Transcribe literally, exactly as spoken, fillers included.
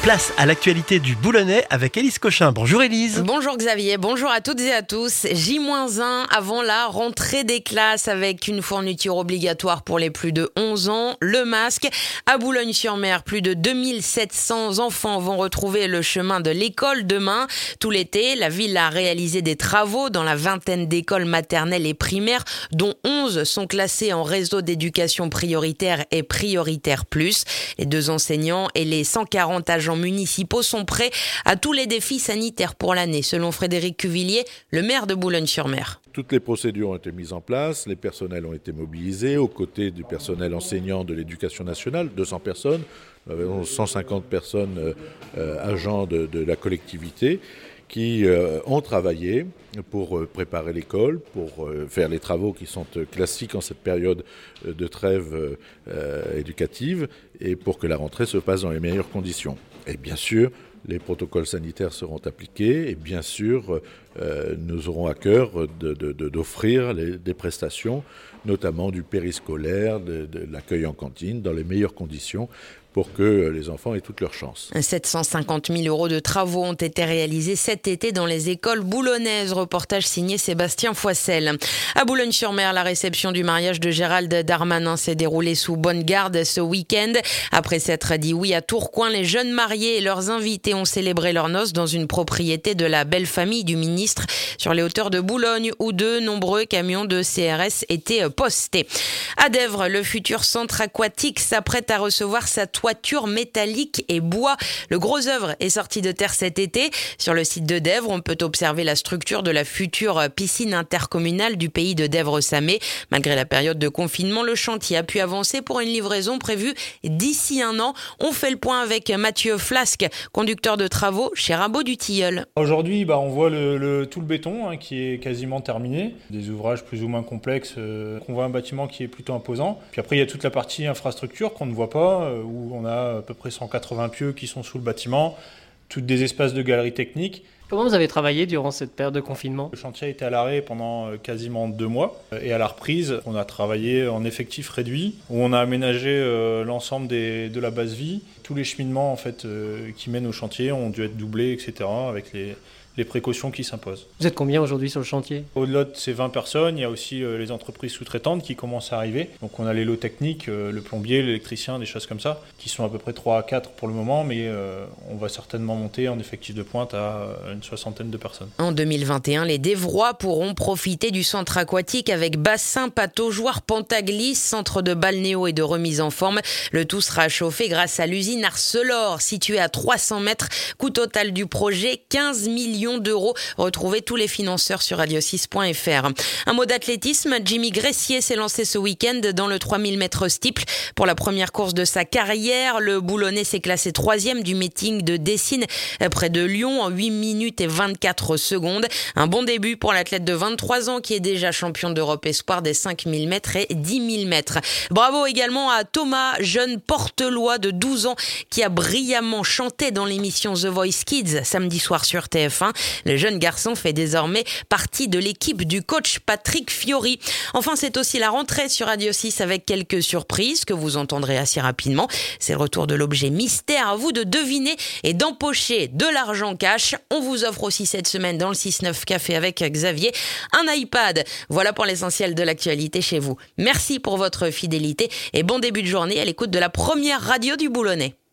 Place à l'actualité du Boulonnais avec Élise Cochin. Bonjour Élise. Bonjour Xavier, bonjour à toutes et à tous. J moins un avant la rentrée des classes avec une fourniture obligatoire pour les plus de onze ans, le masque. À Boulogne-sur-Mer, plus de deux mille sept cents enfants vont retrouver le chemin de l'école demain. Tout l'été, la ville a réalisé des travaux dans la vingtaine d'écoles maternelles et primaires, dont onze sont classées en réseau d'éducation prioritaire et prioritaire plus. Les deux enseignants et les cent quarante agents municipaux sont prêts à tous les défis sanitaires pour l'année, selon Frédéric Cuvillier, le maire de Boulogne-sur-Mer. Toutes les procédures ont été mises en place, les personnels ont été mobilisés, aux côtés du personnel enseignant de l'éducation nationale, deux cents personnes, nous avons cent cinquante personnes euh, agents de, de la collectivité, qui euh, ont travaillé pour euh, préparer l'école, pour euh, faire les travaux qui sont euh, classiques en cette période euh, de trêve euh, éducative et pour que la rentrée se passe dans les meilleures conditions. Et bien sûr, les protocoles sanitaires seront appliqués et bien sûr, euh, nous aurons à cœur de, de, de, d'offrir les, des prestations, notamment du périscolaire, de, de l'accueil en cantine, dans les meilleures conditions pour que les enfants aient toutes leurs chances. sept cent cinquante mille euros de travaux ont été réalisés cet été dans les écoles boulonnaises. Reportage signé Sébastien Foissel. À Boulogne-sur-Mer, la réception du mariage de Gérald Darmanin s'est déroulée sous bonne garde ce week-end. Après s'être dit oui à Tourcoing, les jeunes mariés et leurs invités ont célébré leurs noces dans une propriété de la belle famille du ministre sur les hauteurs de Boulogne où de nombreux camions de C R S étaient postés. À Dèvres, le futur centre aquatique s'apprête à recevoir sa toiture métallique et bois. Le gros œuvre est sorti de terre cet été. Sur le site de Dèvres, on peut observer la structure de la future piscine intercommunale du pays de Dèvres-Samé. Malgré la période de confinement, le chantier a pu avancer pour une livraison prévue d'ici un an. On fait le point avec Mathieu Flasque, conducteur de travaux chez Rabot du Tilleul. Aujourd'hui, bah, on voit le, le, tout le béton hein, qui est quasiment terminé. Des ouvrages plus ou moins complexes. Euh, on voit un bâtiment qui est plutôt imposant. Puis après, il y a toute la partie infrastructure qu'on ne voit pas, euh, où on a à peu près cent quatre-vingts pieux qui sont sous le bâtiment, toutes des espaces de galeries techniques. Comment vous avez travaillé durant cette période de confinement ? Le chantier a été à l'arrêt pendant quasiment deux mois et à la reprise, on a travaillé en effectif réduit où on a aménagé euh, l'ensemble des, de la base vie. Tous les cheminements en fait, euh, qui mènent au chantier ont dû être doublés, et cetera avec les, les précautions qui s'imposent. Vous êtes combien aujourd'hui sur le chantier ? Au-delà de ces vingt personnes, il y a aussi euh, les entreprises sous-traitantes qui commencent à arriver. Donc on a les lots techniques, euh, le plombier, l'électricien, des choses comme ça, qui sont à peu près trois à quatre pour le moment, mais euh, on va certainement monter en effectif de pointe à euh, une soixantaine de personnes. En deux mille vingt et un, les Dévrois pourront profiter du centre aquatique avec bassin, pataugeoire, pantaglisse, centre de balnéo et de remise en forme. Le tout sera chauffé grâce à l'usine Arcelor, située à trois cents mètres. Coût total du projet, quinze millions d'euros. Retrouvez tous les financeurs sur radio six point f r. Un mot d'athlétisme, Jimmy Gressier s'est lancé ce week-end dans le trois mille mètres steeple. Pour la première course de sa carrière, le Boulonnais s'est classé troisième du meeting de Dessines près de Lyon en huit minutes et vingt-quatre secondes. Un bon début pour l'athlète de vingt-trois ans qui est déjà champion d'Europe espoir des cinq mille mètres et dix mille mètres. Bravo également à Thomas, jeune portelois de douze ans qui a brillamment chanté dans l'émission The Voice Kids samedi soir sur T F un. Le jeune garçon fait désormais partie de l'équipe du coach Patrick Fiori. Enfin, c'est aussi la rentrée sur Radio six avec quelques surprises que vous entendrez assez rapidement. C'est le retour de l'objet mystère. À vous de deviner et d'empocher de l'argent cash. On vous offre aussi cette semaine dans le six neuf Café avec Xavier un iPad. Voilà pour l'essentiel de l'actualité chez vous. Merci pour votre fidélité et bon début de journée à l'écoute de la première radio du Boulonnais.